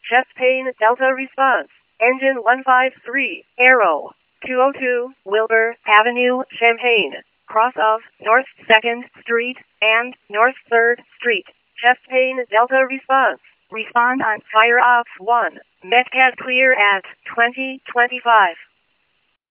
Chest pain, Delta response. Engine 153, Arrow. 202, Wilbur Avenue, Champaign. Cross of North 2nd Street and North 3rd Street. Chest pain, Delta response. Respond on fire off 1. Metcalf clear at 2025.